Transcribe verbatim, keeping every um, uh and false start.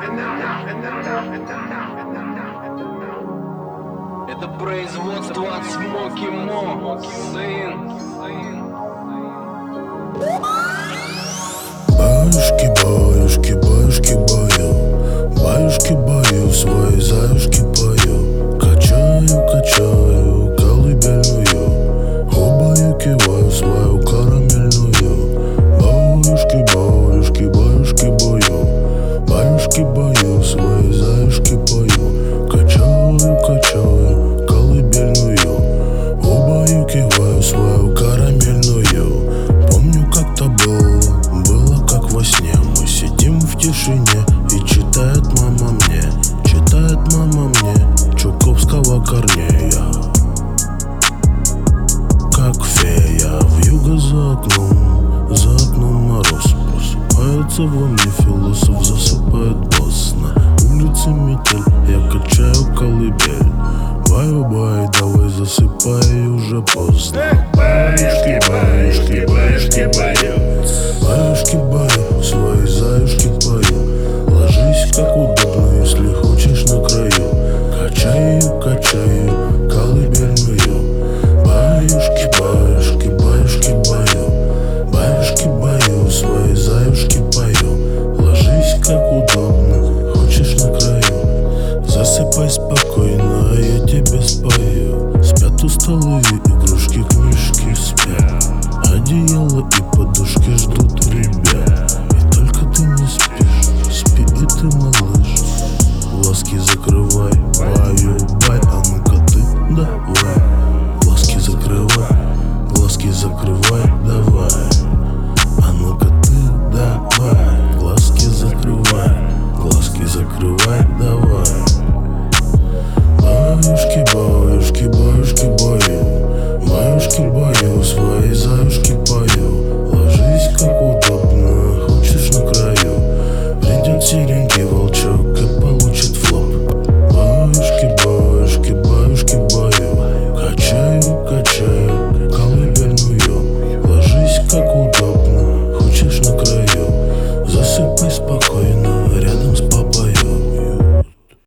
Это производство от Смоки Мо, сын. Баюшки, баюшки, баюшки бою, баюшки бою, свои заюшки пою. Качаю, качаю колыбельную, губою киваю свою карамельную. Баюшки, баюшки, баюшки бою, баюшки бою, свои заюшки пою. Качаю, качаю колыбельную, губою киваю свою карамельную. Помню, как-то было, было как во сне. Мы сидим в тишине и читает мама мне, читает мама мне Чуковского Корнея. Как фея вьюга за окном, за окном мороз. Просыпается во мне философ, засыпает босс. На улице метель, я качаю колыбель. Баю-бай, давай засыпай, уже поздно. Баюшки, баюшки, баюшки бою, Баюшки, баю,